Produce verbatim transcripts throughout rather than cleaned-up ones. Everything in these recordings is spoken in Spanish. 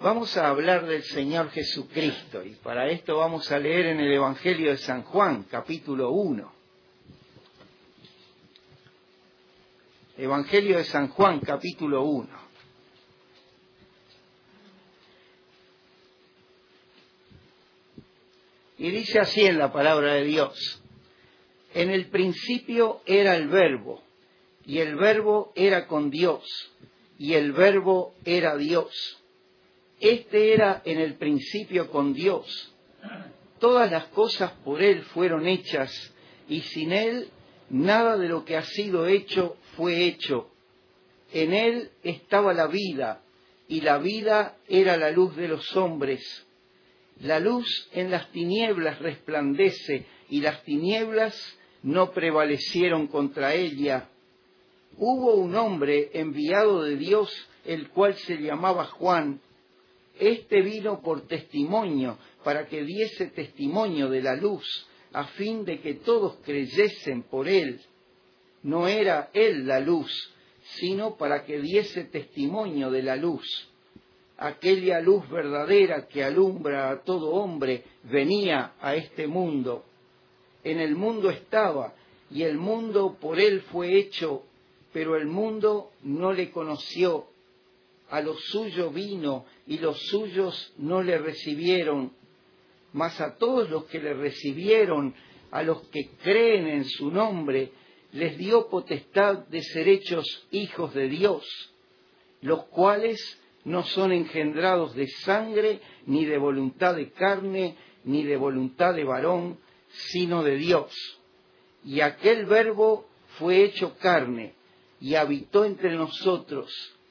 Vamos a hablar del Señor Jesucristo y para esto vamos a leer en el Evangelio de San Juan, capítulo uno. Evangelio de San Juan, capítulo uno. Y dice así en la palabra de Dios: en el principio era el Verbo, y el Verbo era con Dios, y el Verbo era Dios. Este era en el principio con Dios. Todas las cosas por Él fueron hechas, y sin Él nada de lo que ha sido hecho fue hecho. En Él estaba la vida, y la vida era la luz de los hombres. La luz en las tinieblas resplandece, y las tinieblas no prevalecieron contra ella. Hubo un hombre enviado de Dios, el cual se llamaba Juan. Este vino por testimonio, para que diese testimonio de la luz, a fin de que todos creyesen por él. No era él la luz, sino para que diese testimonio de la luz. Aquella luz verdadera que alumbra a todo hombre venía a este mundo. En el mundo estaba, y el mundo por él fue hecho, pero el mundo no le conoció. A lo suyo vino, y los suyos no le recibieron. Mas a todos los que le recibieron, a los que creen en su nombre, les dio potestad de ser hechos hijos de Dios, los cuales no son engendrados de sangre, ni de voluntad de carne, ni de voluntad de varón, sino de Dios. Y aquel Verbo fue hecho carne, y habitó entre nosotros,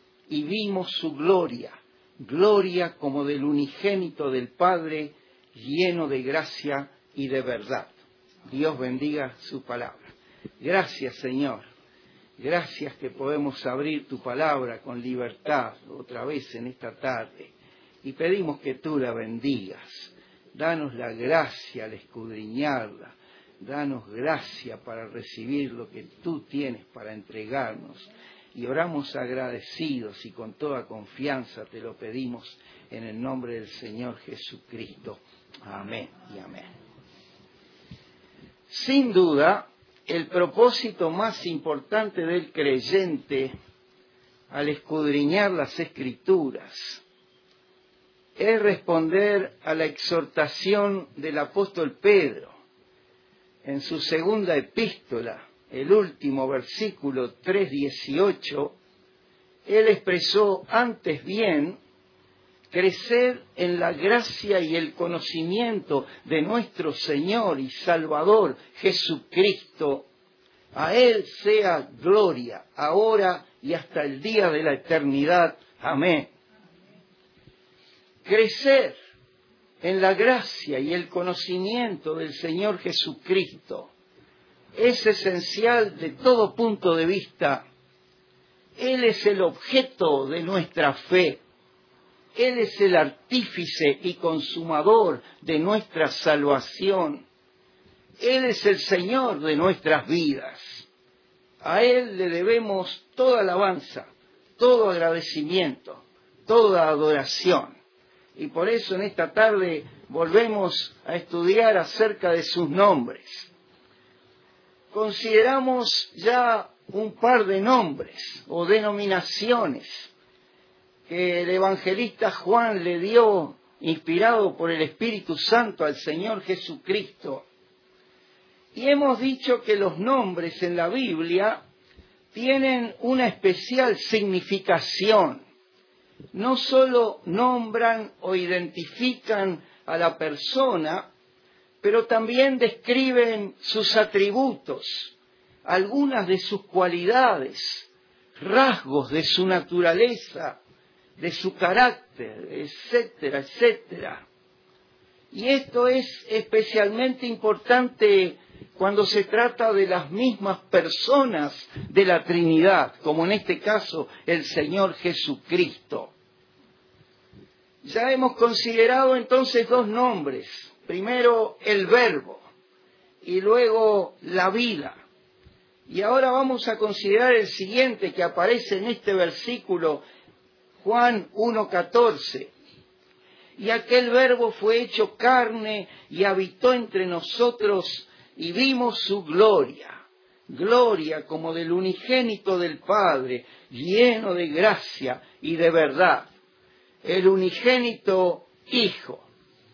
y vimos su gloria, gloria como del unigénito del Padre, lleno de gracia y de verdad. Dios bendiga su palabra. Gracias, Señor. Gracias que podemos abrir tu palabra con libertad otra vez en esta tarde. Y pedimos que tú la bendigas. Danos la gracia al escudriñarla. Danos gracia para recibir lo que tú tienes para entregarnos. Y oramos agradecidos y con toda confianza te lo pedimos en el nombre del Señor Jesucristo. Amén y amén. Sin duda, el propósito más importante del creyente al escudriñar las Escrituras es responder a la exhortación del apóstol Pedro en su segunda epístola. El último versículo tres dieciocho, él expresó: antes bien, crecer en la gracia y el conocimiento de nuestro Señor y Salvador Jesucristo. A Él sea gloria, ahora y hasta el día de la eternidad. Amén. Crecer en la gracia y el conocimiento del Señor Jesucristo es esencial de todo punto de vista. Él es el objeto de nuestra fe. Él es el artífice y consumador de nuestra salvación. Él es el Señor de nuestras vidas. A Él le debemos toda alabanza, todo agradecimiento, toda adoración. Y por eso en esta tarde volvemos a estudiar acerca de sus nombres. Consideramos ya un par de nombres o denominaciones que el evangelista Juan le dio, inspirado por el Espíritu Santo, al Señor Jesucristo. Y hemos dicho que los nombres en la Biblia tienen una especial significación. No solo nombran o identifican a la persona, pero también describen sus atributos, algunas de sus cualidades, rasgos de su naturaleza, de su carácter, etcétera, etcétera. Y esto es especialmente importante cuando se trata de las mismas personas de la Trinidad, como en este caso el Señor Jesucristo. Ya hemos considerado entonces dos nombres. Primero el Verbo y luego la vida. Y ahora vamos a considerar el siguiente que aparece en este versículo, Juan uno catorce. Y aquel Verbo fue hecho carne y habitó entre nosotros y vimos su gloria. Gloria como del unigénito del Padre, lleno de gracia y de verdad. El unigénito Hijo.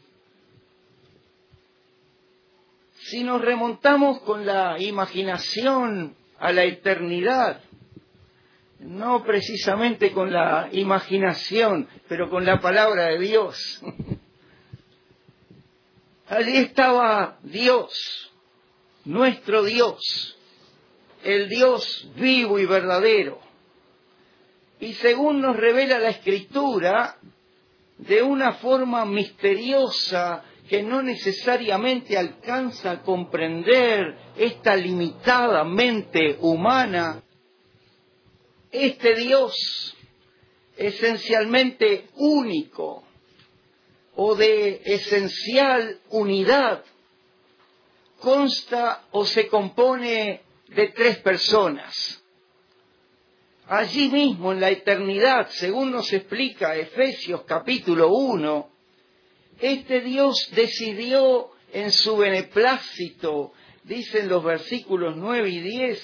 Si nos remontamos con la imaginación a la eternidad, no precisamente con la imaginación, pero con la palabra de Dios. Allí estaba Dios, nuestro Dios, el Dios vivo y verdadero. Y según nos revela la Escritura, de una forma misteriosa que no necesariamente alcanza a comprender esta limitada mente humana, este Dios esencialmente único o de esencial unidad consta o se compone de tres personas. Allí mismo en la eternidad, según nos explica Efesios capítulo uno, este Dios decidió en su beneplácito, dicen los versículos nueve y diez,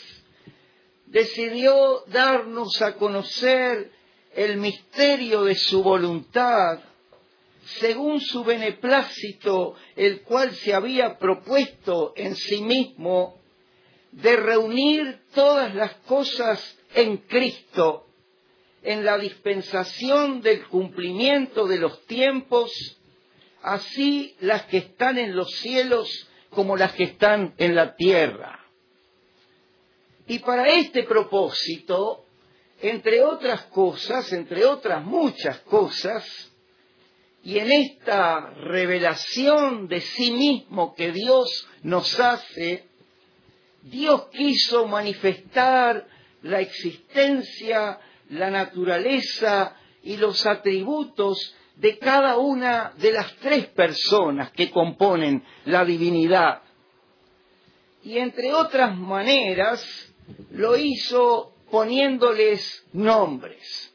decidió darnos a conocer el misterio de su voluntad, según su beneplácito, el cual se había propuesto en sí mismo, de reunir todas las cosas en Cristo, en la dispensación del cumplimiento de los tiempos, así las que están en los cielos como las que están en la tierra. Y para este propósito, entre otras cosas, entre otras muchas cosas, y en esta revelación de sí mismo que Dios nos hace, Dios quiso manifestar la existencia, la naturaleza y los atributos de cada una de las tres personas que componen la divinidad. Y entre otras maneras, lo hizo poniéndoles nombres.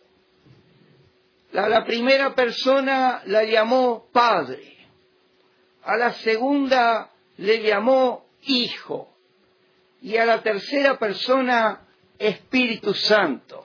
A la primera persona la llamó Padre, a la segunda le llamó Hijo, y a la tercera persona Espíritu Santo.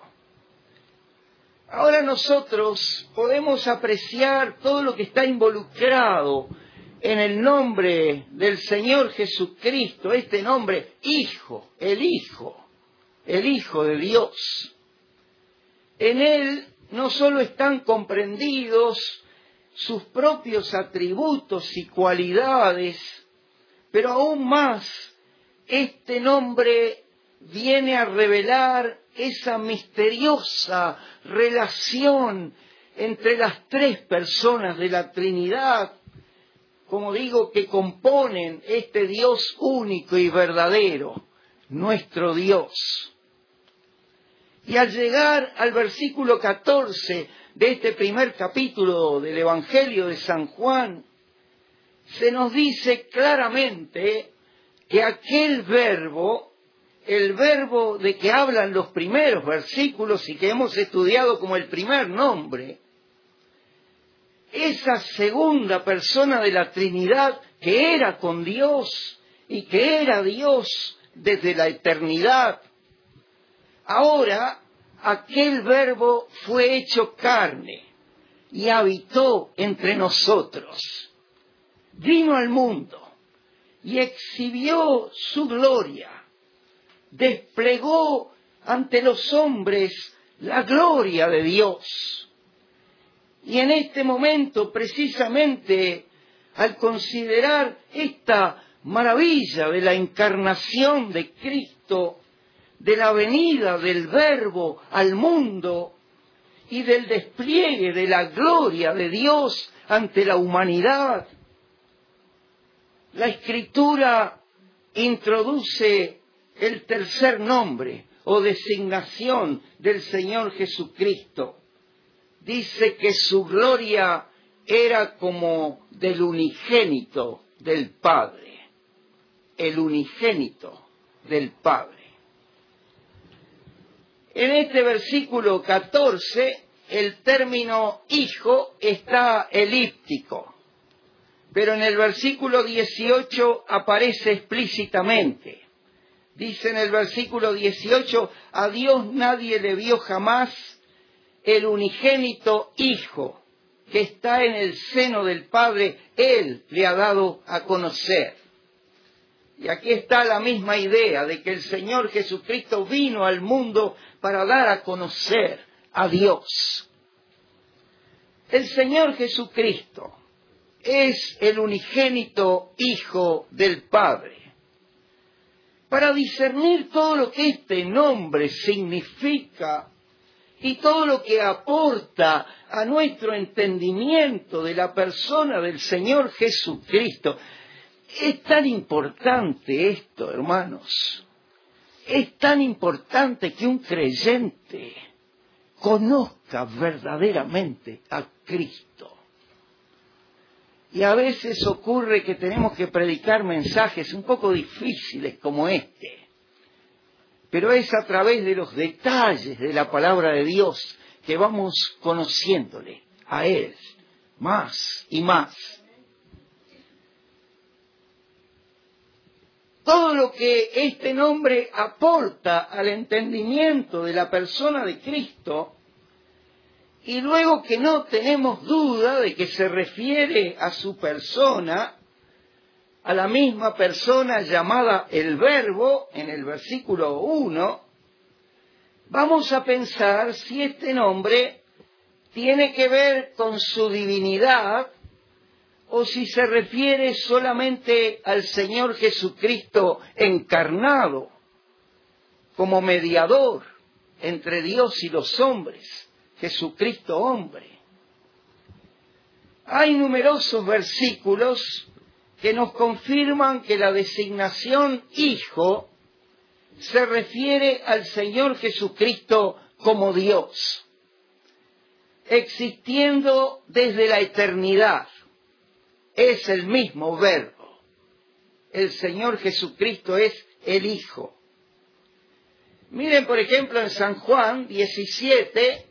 Ahora nosotros podemos apreciar todo lo que está involucrado en el nombre del Señor Jesucristo, este nombre Hijo, el Hijo, el Hijo de Dios. En Él no solo están comprendidos sus propios atributos y cualidades, pero aún más, este nombre viene a revelar esa misteriosa relación entre las tres personas de la Trinidad, como digo, que componen este Dios único y verdadero, nuestro Dios. Y al llegar al versículo catorce de este primer capítulo del Evangelio de San Juan, se nos dice claramente que aquel verbo, el verbo de que hablan los primeros versículos y que hemos estudiado como el primer nombre, esa segunda persona de la Trinidad que era con Dios y que era Dios desde la eternidad, ahora aquel verbo fue hecho carne y habitó entre nosotros. Vino al mundo y exhibió su gloria. Desplegó ante los hombres la gloria de Dios. Y en este momento, precisamente, al considerar esta maravilla de la encarnación de Cristo, de la venida del Verbo al mundo y del despliegue de la gloria de Dios ante la humanidad, la Escritura introduce el tercer nombre o designación del Señor Jesucristo. Dice que su gloria era como del unigénito del Padre, el unigénito del Padre. En este versículo catorce el término hijo está elíptico, pero en el versículo dieciocho aparece explícitamente. Dice en el versículo dieciocho, a Dios nadie le vio jamás, el unigénito Hijo que está en el seno del Padre, Él le ha dado a conocer. Y aquí está la misma idea de que el Señor Jesucristo vino al mundo para dar a conocer a Dios. El Señor Jesucristo es el unigénito Hijo del Padre. Para discernir todo lo que este nombre significa y todo lo que aporta a nuestro entendimiento de la persona del Señor Jesucristo, es tan importante esto, hermanos. Es tan importante que un creyente conozca verdaderamente a Cristo. Y a veces ocurre que tenemos que predicar mensajes un poco difíciles como este. Pero es a través de los detalles de la palabra de Dios que vamos conociéndole a Él más y más. Todo lo que este nombre aporta al entendimiento de la persona de Cristo, y luego que no tenemos duda de que se refiere a su persona, a la misma persona llamada el Verbo en el versículo uno, vamos a pensar si este nombre tiene que ver con su divinidad o si se refiere solamente al Señor Jesucristo encarnado como mediador entre Dios y los hombres, Jesucristo hombre. Hay numerosos versículos que nos confirman que la designación Hijo se refiere al Señor Jesucristo como Dios, existiendo desde la eternidad. Es el mismo Verbo. El Señor Jesucristo es el Hijo. Miren, por ejemplo, en San Juan diecisiete,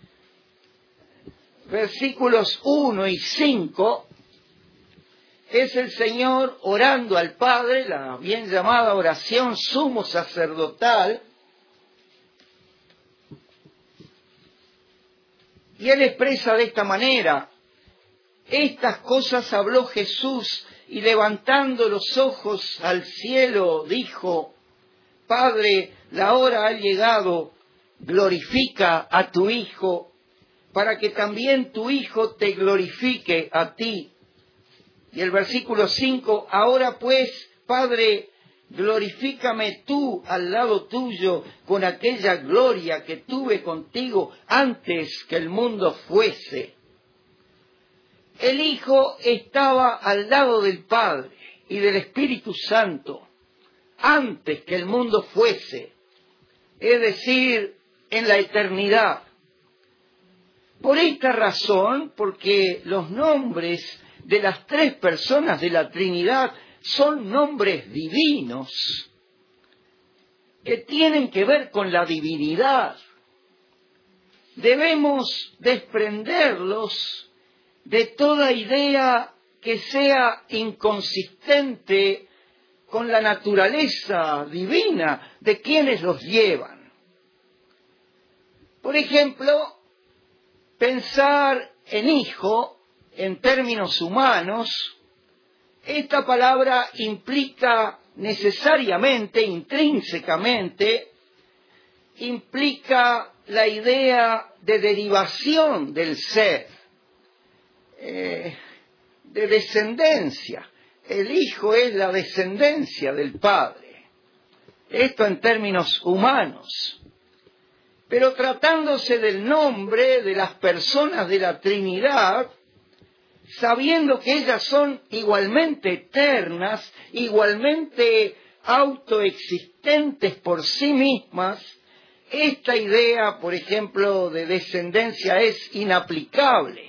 versículos uno y cinco, es el Señor orando al Padre, la bien llamada oración sumo sacerdotal, y Él expresa de esta manera: estas cosas habló Jesús y levantando los ojos al cielo dijo: Padre, la hora ha llegado, glorifica a tu Hijo, para que también tu Hijo te glorifique a ti. Y el versículo cinco, ahora pues, Padre, glorifícame tú al lado tuyo con aquella gloria que tuve contigo antes que el mundo fuese. El Hijo estaba al lado del Padre y del Espíritu Santo antes que el mundo fuese, es decir, en la eternidad. Por esta razón, porque los nombres de las tres personas de la Trinidad son nombres divinos, que tienen que ver con la divinidad, debemos desprenderlos de toda idea que sea inconsistente con la naturaleza divina de quienes los llevan. Por ejemplo, pensar en hijo en términos humanos, esta palabra implica necesariamente, intrínsecamente, implica la idea de derivación del ser, eh, de descendencia. El Hijo es la descendencia del Padre. Esto en términos humanos. Pero tratándose del nombre de las personas de la Trinidad, sabiendo que ellas son igualmente eternas, igualmente autoexistentes por sí mismas, esta idea, por ejemplo, de descendencia es inaplicable.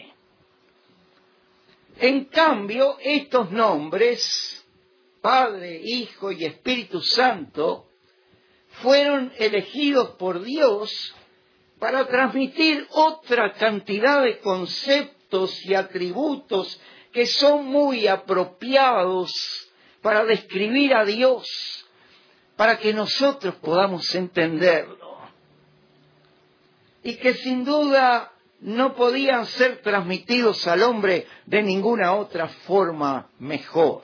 En cambio, estos nombres, Padre, Hijo y Espíritu Santo, fueron elegidos por Dios para transmitir otra cantidad de conceptos y atributos que son muy apropiados para describir a Dios, para que nosotros podamos entenderlo. Y que sin duda no podían ser transmitidos al hombre de ninguna otra forma mejor.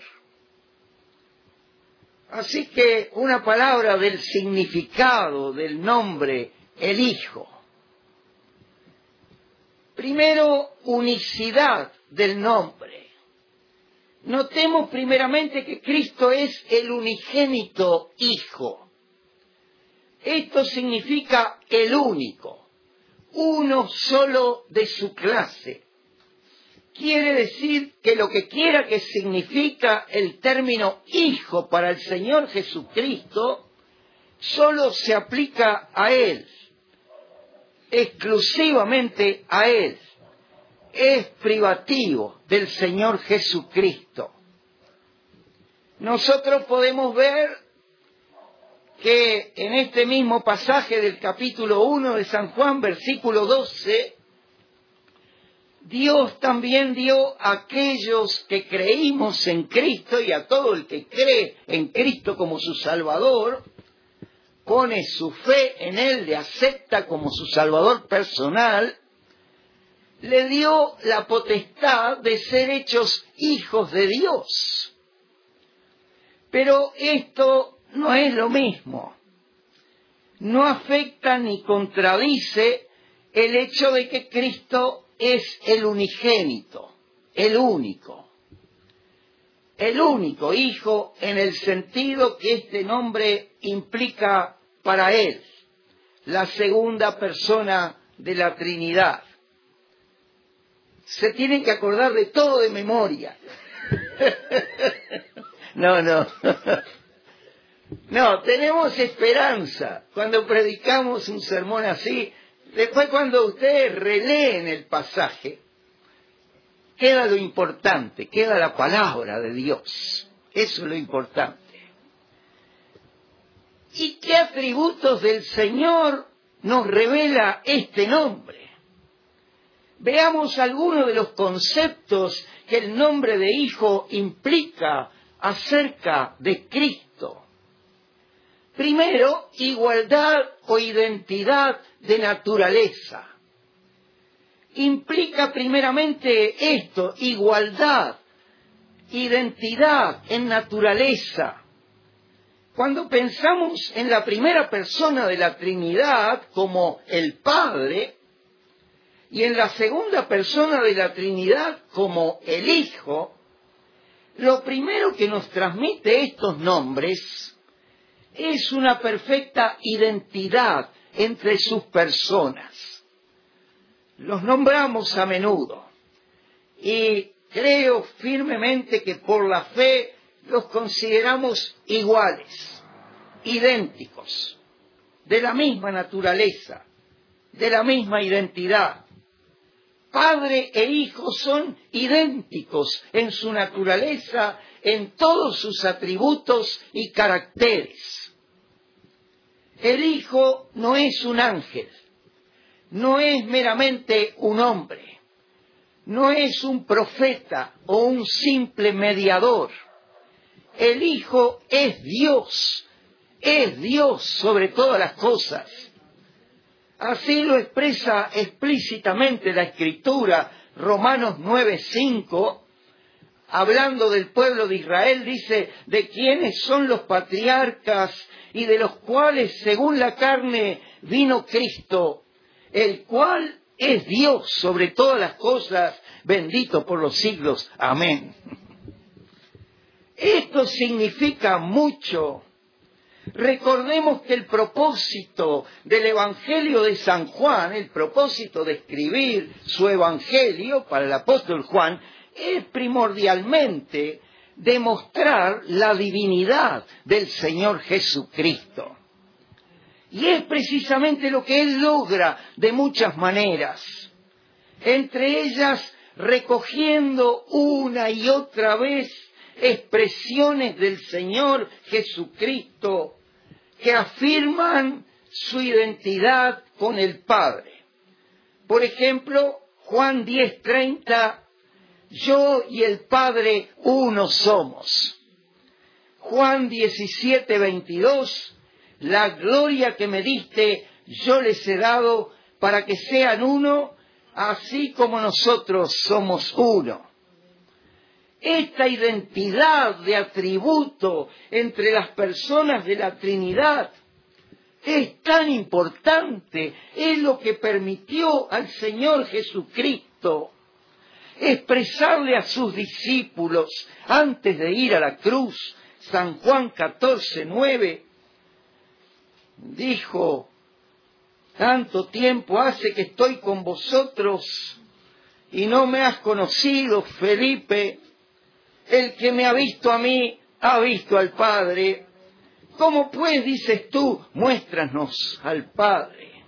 Así que una palabra del significado del nombre, el Hijo. Primero, unicidad del nombre. Notemos primeramente que Cristo es el unigénito Hijo. Esto significa el único, uno solo de su clase. Quiere decir que lo que quiera que significa el término Hijo para el Señor Jesucristo, solo se aplica a Él, exclusivamente a Él. Es privativo del Señor Jesucristo. Nosotros podemos ver que en este mismo pasaje del capítulo uno de San Juan, versículo doce, Dios también dio a aquellos que creímos en Cristo y a todo el que cree en Cristo como su Salvador, pone su fe en Él, le acepta como su Salvador personal, le dio la potestad de ser hechos hijos de Dios. Pero esto no es lo mismo. No afecta ni contradice el hecho de que Cristo es el unigénito, el único. El único Hijo en el sentido que este nombre implica para Él, la segunda persona de la Trinidad. Se tienen que acordar de todo de memoria. No, no. No, tenemos esperanza cuando predicamos un sermón así. Después, cuando ustedes releen el pasaje, queda lo importante, queda la palabra de Dios. Eso es lo importante. ¿Y qué atributos del Señor nos revela este nombre? Veamos algunos de los conceptos que el nombre de Hijo implica acerca de Cristo. Primero, igualdad o identidad de naturaleza. Implica primeramente esto, igualdad, identidad en naturaleza. Cuando pensamos en la primera persona de la Trinidad como el Padre, y en la segunda persona de la Trinidad como el Hijo, lo primero que nos transmite estos nombres es una perfecta identidad entre sus personas. Los nombramos a menudo y creo firmemente que por la fe los consideramos iguales, idénticos, de la misma naturaleza, de la misma identidad. Padre e Hijo son idénticos en su naturaleza, en todos sus atributos y caracteres. El Hijo no es un ángel, no es meramente un hombre, no es un profeta o un simple mediador. El Hijo es Dios, es Dios sobre todas las cosas. Así lo expresa explícitamente la Escritura, Romanos nueve cinco, hablando del pueblo de Israel, dice, de quienes son los patriarcas y de los cuales, según la carne, vino Cristo, el cual es Dios sobre todas las cosas, bendito por los siglos. Amén. Esto significa mucho. Recordemos que el propósito del Evangelio de San Juan, el propósito de escribir su Evangelio para el apóstol Juan, es primordialmente demostrar la divinidad del Señor Jesucristo. Y es precisamente lo que Él logra de muchas maneras, entre ellas recogiendo una y otra vez expresiones del Señor Jesucristo que afirman su identidad con el Padre. Por ejemplo, Juan diez treinta, yo y el Padre uno somos. Juan diecisiete veintidós, la gloria que me diste yo les he dado para que sean uno, así como nosotros somos uno. Esta identidad de atributo entre las personas de la Trinidad es tan importante, es lo que permitió al Señor Jesucristo expresarle a sus discípulos antes de ir a la cruz. San Juan catorce nueve dijo, tanto tiempo hace que estoy con vosotros y no me has conocido, Felipe. El que me ha visto a mí, ha visto al Padre. ¿Cómo pues dices tú, muéstranos al Padre?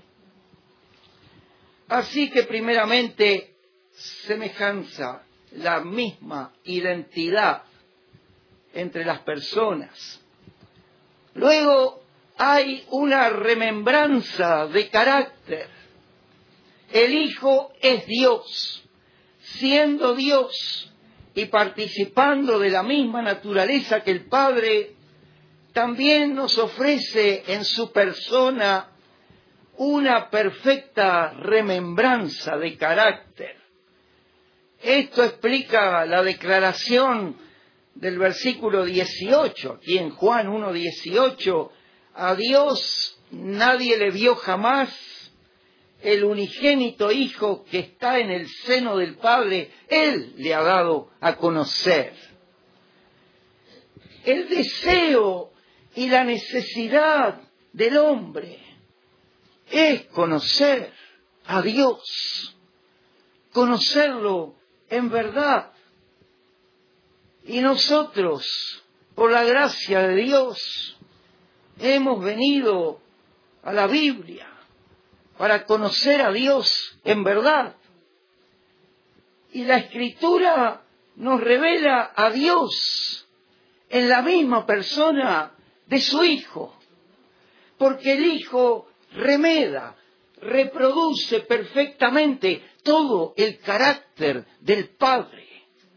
Así que primeramente, semejanza, la misma identidad entre las personas. Luego hay una remembranza de carácter. El Hijo es Dios, siendo Dios y participando de la misma naturaleza que el Padre, también nos ofrece en su persona una perfecta remembranza de carácter. Esto explica la declaración del versículo dieciocho, aquí en Juan uno dieciocho, a Dios nadie le vio jamás, el unigénito Hijo que está en el seno del Padre, Él le ha dado a conocer. El deseo y la necesidad del hombre es conocer a Dios, conocerlo en verdad. Y nosotros, por la gracia de Dios, hemos venido a la Biblia para conocer a Dios en verdad. Y la Escritura nos revela a Dios en la misma persona de su Hijo, porque el Hijo remeda, reproduce perfectamente todo el carácter del Padre.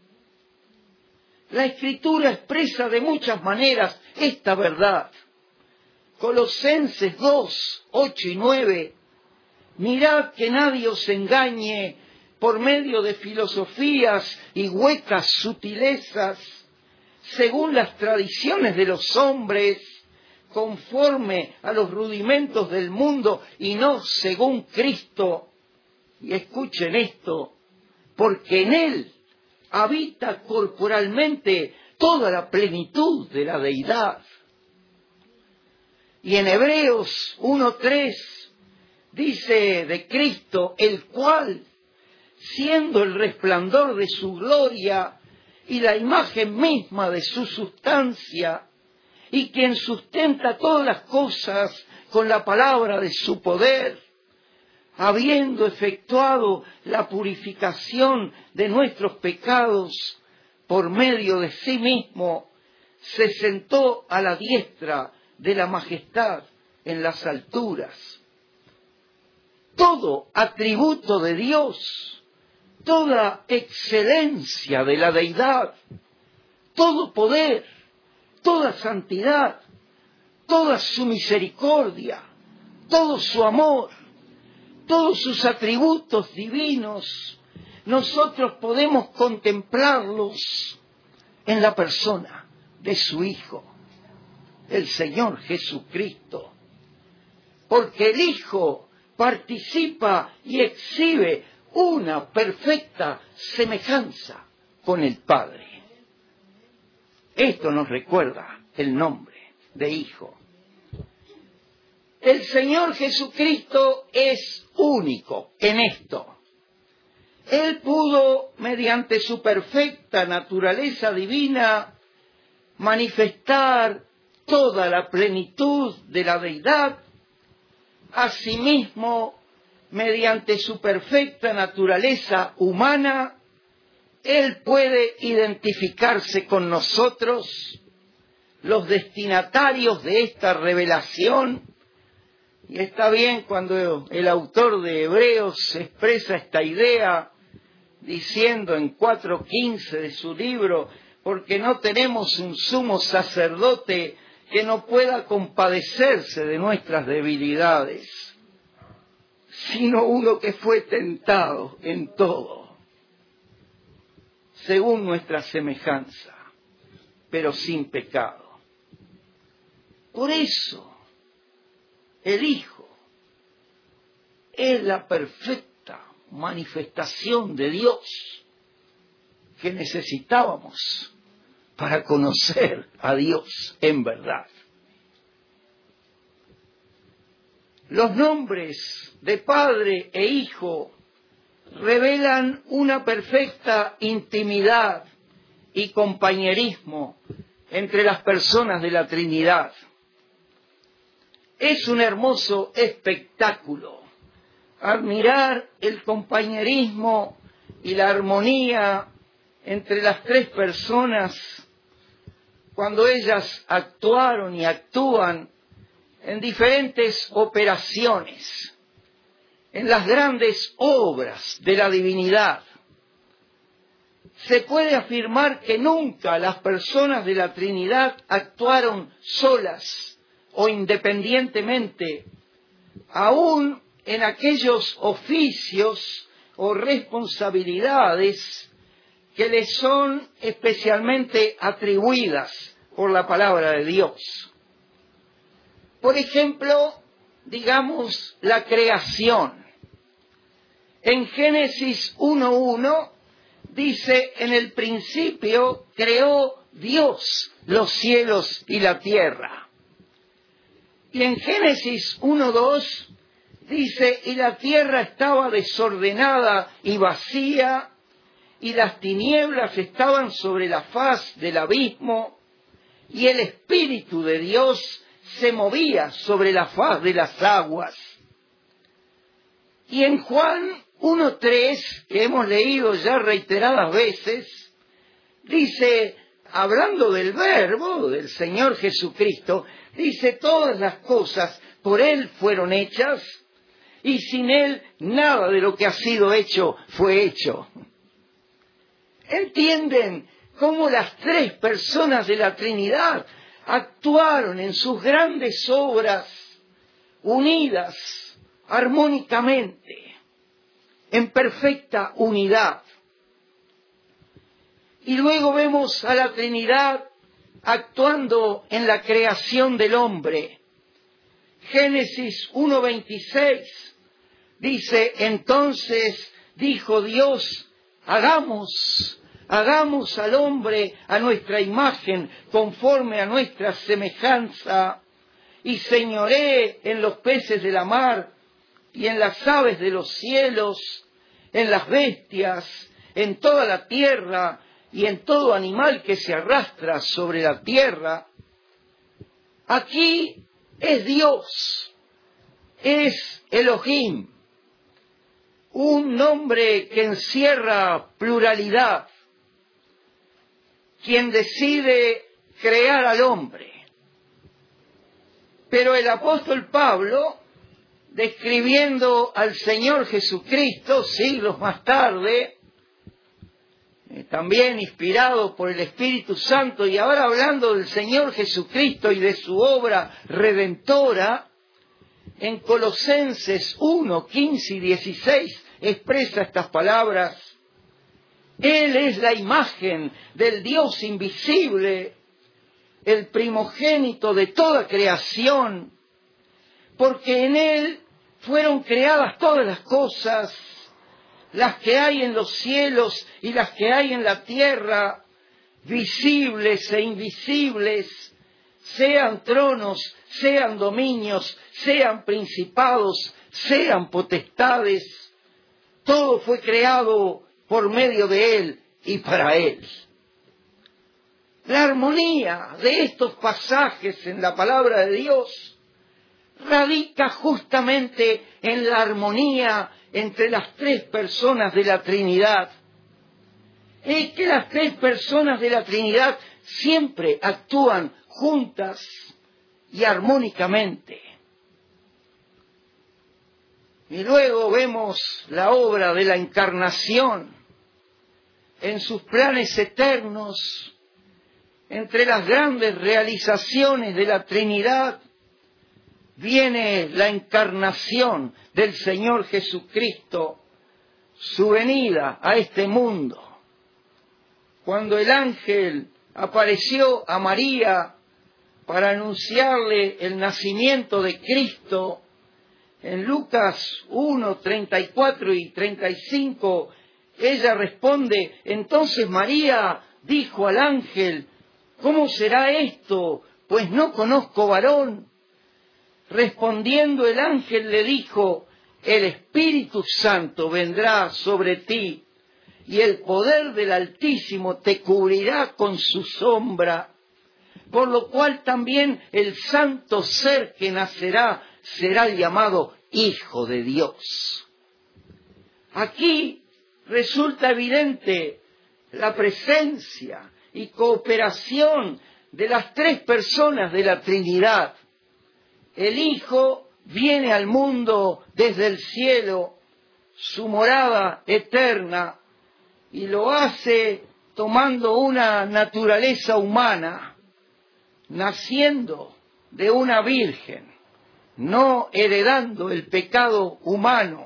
La Escritura expresa de muchas maneras esta verdad. Colosenses dos, ocho y nueve. Mirad que nadie os engañe por medio de filosofías y huecas sutilezas, según las tradiciones de los hombres, conforme a los rudimentos del mundo y no según Cristo. Y escuchen esto, porque en Él habita corporalmente toda la plenitud de la deidad. Y en Hebreos uno tres dice de Cristo, el cual, siendo el resplandor de su gloria y la imagen misma de su sustancia, y quien sustenta todas las cosas con la palabra de su poder, habiendo efectuado la purificación de nuestros pecados por medio de sí mismo, se sentó a la diestra de la majestad en las alturas. Todo atributo de Dios, toda excelencia de la deidad, todo poder, toda santidad, toda su misericordia, todo su amor, todos sus atributos divinos, nosotros podemos contemplarlos en la persona de su Hijo, el Señor Jesucristo. Porque el Hijo participa y exhibe una perfecta semejanza con el Padre. Esto nos recuerda el nombre de Hijo. El Señor Jesucristo es único en esto. Él pudo, mediante su perfecta naturaleza divina, manifestar toda la plenitud de la deidad. Asimismo, mediante su perfecta naturaleza humana, Él puede identificarse con nosotros, los destinatarios de esta revelación, Y está bien cuando el autor de Hebreos expresa esta idea diciendo en cuatro quince de su libro, porque no tenemos un sumo sacerdote que no pueda compadecerse de nuestras debilidades, sino uno que fue tentado en todo, según nuestra semejanza, pero sin pecado. Por eso, el Hijo es la perfecta manifestación de Dios que necesitábamos para conocer a Dios en verdad. Los nombres de Padre e Hijo revelan una perfecta intimidad y compañerismo entre las personas de la Trinidad. Es un hermoso espectáculo admirar el compañerismo y la armonía entre las tres personas cuando ellas actuaron y actúan en diferentes operaciones, en las grandes obras de la divinidad. Se puede afirmar que nunca las personas de la Trinidad actuaron solas o independientemente, aún en aquellos oficios o responsabilidades que les son especialmente atribuidas por la palabra de Dios. Por ejemplo, digamos la creación. En Génesis uno uno dice, en el principio creó Dios los cielos y la tierra. Y en Génesis uno dos dice, y la tierra estaba desordenada y vacía, y las tinieblas estaban sobre la faz del abismo, y el Espíritu de Dios se movía sobre la faz de las aguas. Y en Juan uno tres, que hemos leído ya reiteradas veces, dice, hablando del Verbo, del Señor Jesucristo, dice, todas las cosas por Él fueron hechas, y sin Él nada de lo que ha sido hecho fue hecho. ¿Entienden cómo las tres personas de la Trinidad actuaron en sus grandes obras unidas armónicamente, en perfecta unidad? Y luego vemos a la Trinidad actuando en la creación del hombre. Génesis uno veintiséis dice, entonces dijo Dios, hagamos, hagamos al hombre a nuestra imagen, conforme a nuestra semejanza, y señoree en los peces de la mar, y en las aves de los cielos, en las bestias, en toda la tierra, y en todo animal que se arrastra sobre la tierra. Aquí es Dios, es Elohim, un nombre que encierra pluralidad, quien decide crear al hombre. Pero el apóstol Pablo, describiendo al Señor Jesucristo siglos más tarde, eh, también inspirado por el Espíritu Santo, y ahora hablando del Señor Jesucristo y de su obra redentora, en Colosenses uno, quince y dieciséis expresa estas palabras: Él es la imagen del Dios invisible, el primogénito de toda creación, porque en Él fueron creadas todas las cosas, las que hay en los cielos y las que hay en la tierra, visibles e invisibles, sean tronos, sean dominios, sean principados, sean potestades. Todo fue creado por medio de Él y para Él. La armonía de estos pasajes en la palabra de Dios radica justamente en la armonía entre las tres personas de la Trinidad. Es que las tres personas de la Trinidad siempre actúan juntas y armónicamente. Y luego vemos la obra de la encarnación en sus planes eternos. Entre las grandes realizaciones de la Trinidad viene la encarnación del Señor Jesucristo, su venida a este mundo. Cuando el ángel apareció a María para anunciarle el nacimiento de Cristo, en Lucas uno, treinta y cuatro y treinta y cinco, ella responde: entonces María dijo al ángel, ¿cómo será esto? Pues no conozco varón. Respondiendo el ángel le dijo, el Espíritu Santo vendrá sobre ti, y el poder del Altísimo te cubrirá con su sombra, por lo cual también el santo ser que nacerá será llamado Hijo de Dios. Aquí resulta evidente la presencia y cooperación de las tres personas de la Trinidad. El Hijo viene al mundo desde el cielo, su morada eterna, y lo hace tomando una naturaleza humana, naciendo de una virgen, no heredando el pecado humano.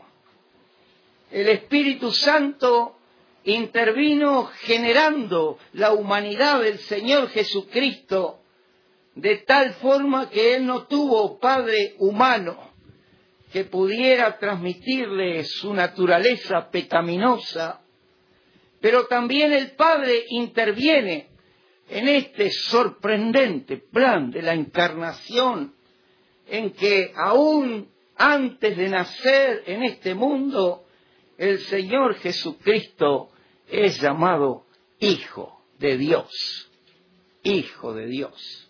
El Espíritu Santo intervino generando la humanidad del Señor Jesucristo, de tal forma que Él no tuvo padre humano que pudiera transmitirle su naturaleza pecaminosa, pero también el Padre interviene en este sorprendente plan de la encarnación, en que aún antes de nacer en este mundo, el Señor Jesucristo es llamado Hijo de Dios, Hijo de Dios.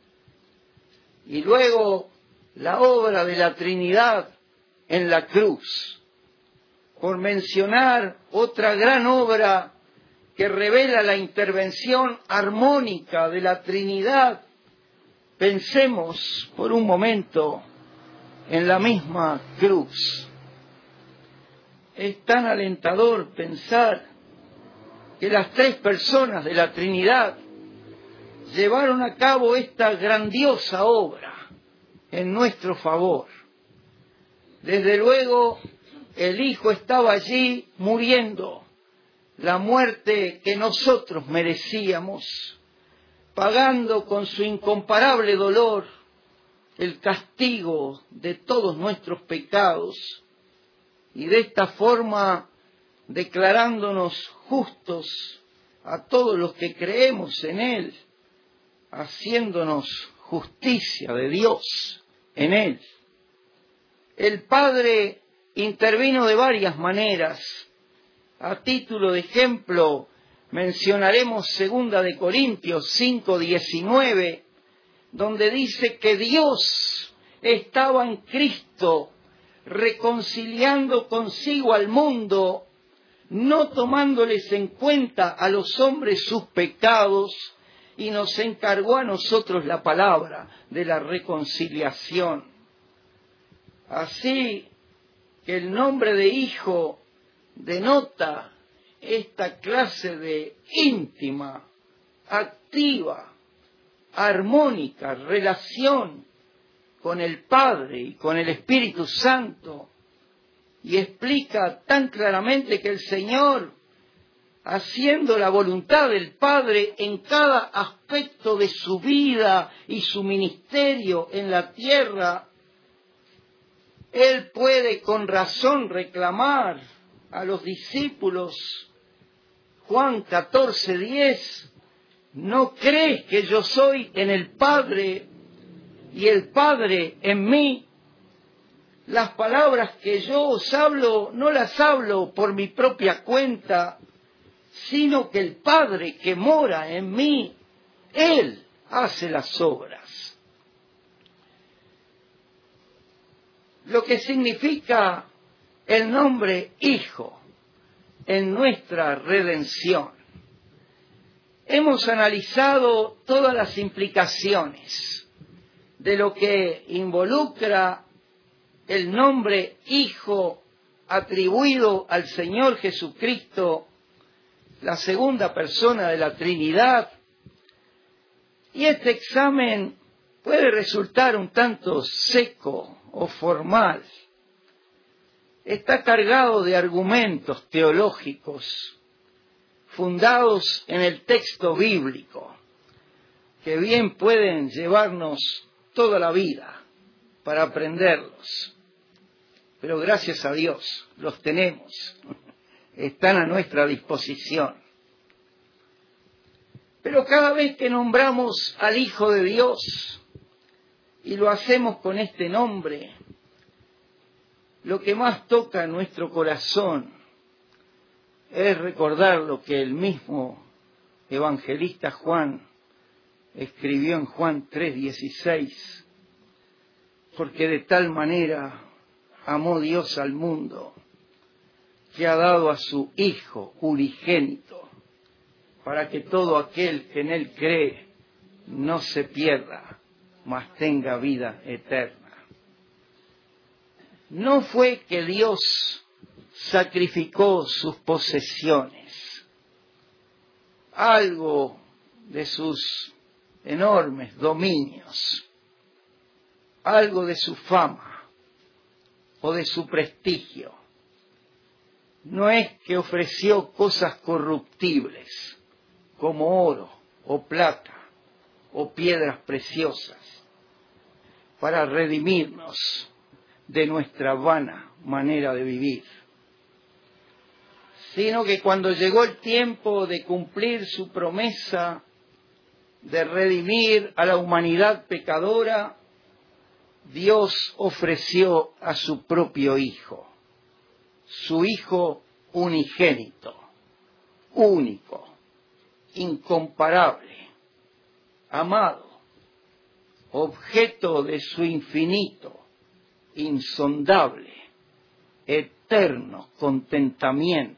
Y luego la obra de la Trinidad en la cruz, por mencionar otra gran obra que revela la intervención armónica de la Trinidad. Pensemos por un momento en la misma cruz. Es tan alentador pensar que las tres personas de la Trinidad llevaron a cabo esta grandiosa obra en nuestro favor. Desde luego, el Hijo estaba allí muriendo la muerte que nosotros merecíamos, pagando con su incomparable dolor el castigo de todos nuestros pecados, y de esta forma declarándonos justos a todos los que creemos en Él, haciéndonos justicia de Dios en Él. El Padre intervino de varias maneras. A título de ejemplo, mencionaremos segunda de Corintios cinco diecinueve, donde dice que Dios estaba en Cristo reconciliando consigo al mundo, no tomándoles en cuenta a los hombres sus pecados, y nos encargó a nosotros la palabra de la reconciliación. Así que el nombre de Hijo denota esta clase de íntima, activa, armónica relación con el Padre y con el Espíritu Santo, y explica tan claramente que el Señor, haciendo la voluntad del Padre en cada aspecto de su vida y su ministerio en la tierra, Él puede con razón reclamar a los discípulos, Juan catorce diez, ¿no crees que yo soy en el Padre y el Padre en mí? Las palabras que yo os hablo no las hablo por mi propia cuenta, sino que el Padre que mora en mí, Él hace las obras. Lo que significa el nombre Hijo en nuestra redención. Hemos analizado todas las implicaciones de lo que involucra el nombre Hijo atribuido al Señor Jesucristo, la segunda persona de la Trinidad. Y este examen puede resultar un tanto seco o formal. Está cargado de argumentos teológicos fundados en el texto bíblico, que bien pueden llevarnos toda la vida para aprenderlos. Pero gracias a Dios los tenemos, están a nuestra disposición. Pero cada vez que nombramos al Hijo de Dios, y lo hacemos con este nombre, lo que más toca en nuestro corazón es recordar lo que el mismo evangelista Juan escribió en Juan tres dieciséis, porque de tal manera amó Dios al mundo, que ha dado a su Hijo unigénito, para que todo aquel que en Él cree no se pierda, mas tenga vida eterna. No fue que Dios sacrificó sus posesiones, algo de sus enormes dominios, algo de su fama o de su prestigio. No es que ofreció cosas corruptibles como oro o plata o piedras preciosas para redimirnos de nuestra vana manera de vivir, sino que cuando llegó el tiempo de cumplir su promesa de redimir a la humanidad pecadora, Dios ofreció a su propio Hijo, su Hijo unigénito, único, incomparable, amado, objeto de su infinito, insondable, eterno contentamiento.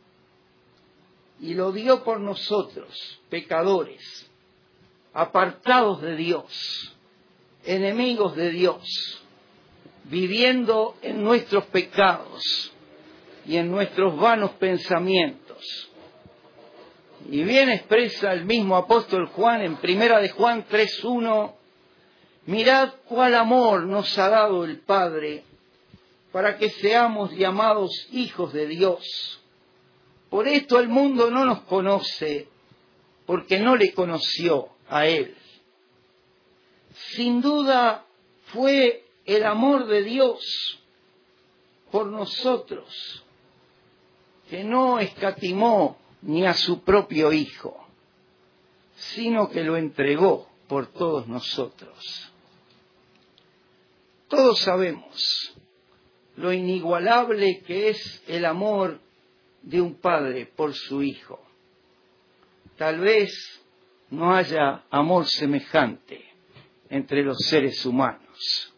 Y lo dio por nosotros, pecadores, apartados de Dios, enemigos de Dios, viviendo en nuestros pecados y en nuestros vanos pensamientos. Y bien expresa el mismo apóstol Juan en primera de Juan tres uno, mirad cuál amor nos ha dado el Padre para que seamos llamados hijos de Dios. Por esto el mundo no nos conoce, porque no le conoció a Él. Sin duda fue el amor de Dios por nosotros, que no escatimó ni a su propio Hijo, sino que lo entregó por todos nosotros. Todos sabemos lo inigualable que es el amor de un padre por su hijo. Tal vez no haya amor semejante entre los seres humanos.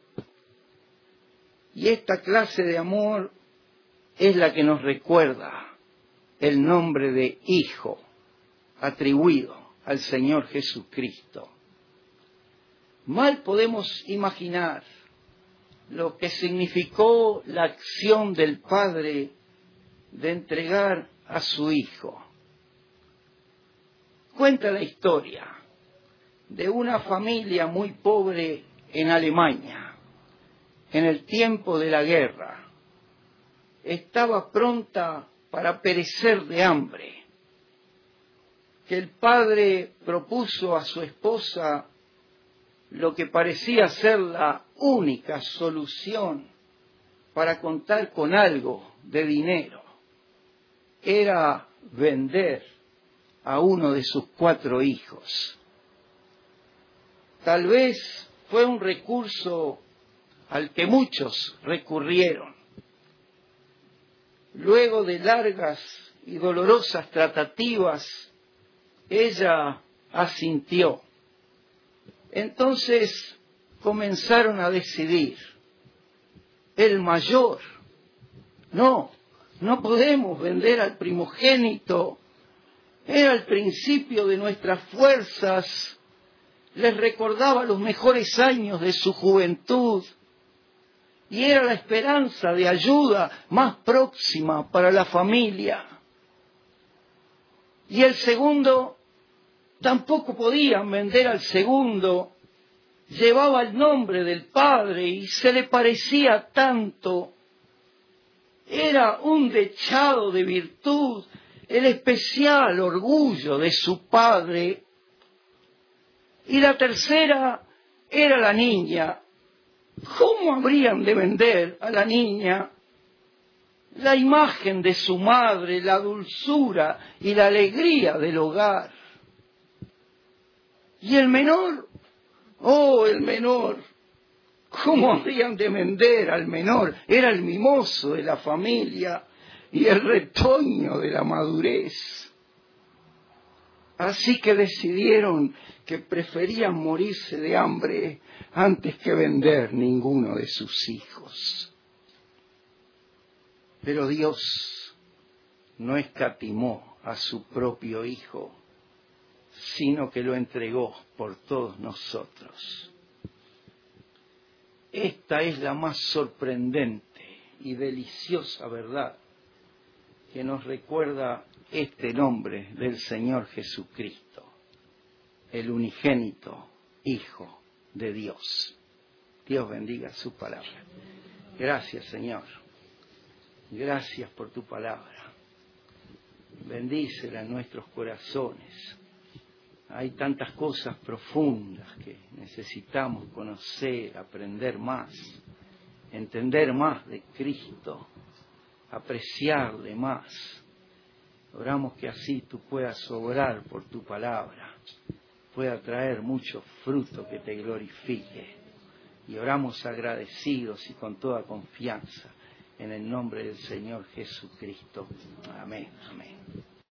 Y esta clase de amor es la que nos recuerda el nombre de Hijo atribuido al Señor Jesucristo. Mal podemos imaginar lo que significó la acción del Padre de entregar a su Hijo. Cuenta la historia de una familia muy pobre en Alemania, en el tiempo de la guerra. Estaba pronta para perecer de hambre, que el padre propuso a su esposa lo que parecía ser la única solución para contar con algo de dinero. Era vender a uno de sus cuatro hijos. Tal vez fue un recurso al que muchos recurrieron. Luego de largas y dolorosas tratativas, ella asintió. Entonces comenzaron a decidir. El mayor, no, no podemos vender al primogénito. Era el principio de nuestras fuerzas. Les recordaba los mejores años de su juventud. y era la esperanza de ayuda más próxima para la familia. Y el segundo, tampoco podían vender al segundo, llevaba el nombre del padre y se le parecía tanto. Era un dechado de virtud, el especial orgullo de su padre. Y la tercera era la niña. ¿Cómo habrían de vender a la niña? La imagen de su madre, la dulzura y la alegría del hogar. ¿Y el menor? Oh, el menor. ¿Cómo habrían de vender al menor? Era el mimoso de la familia y el retoño de la madurez. Así que decidieron que preferían morirse de hambre antes que vender ninguno de sus hijos. Pero Dios no escatimó a su propio Hijo, sino que lo entregó por todos nosotros. Esta es la más sorprendente y deliciosa verdad que nos recuerda este nombre del Señor Jesucristo, el unigénito Hijo de Dios. Dios bendiga su palabra. Gracias, Señor. Gracias por tu palabra. Bendícela en nuestros corazones. Hay tantas cosas profundas que necesitamos conocer, aprender más, entender más de Cristo, apreciarle más. Oramos que así tú puedas obrar por tu palabra, pueda traer mucho fruto que te glorifique. Y oramos agradecidos y con toda confianza en el nombre del Señor Jesucristo. Amén, amén.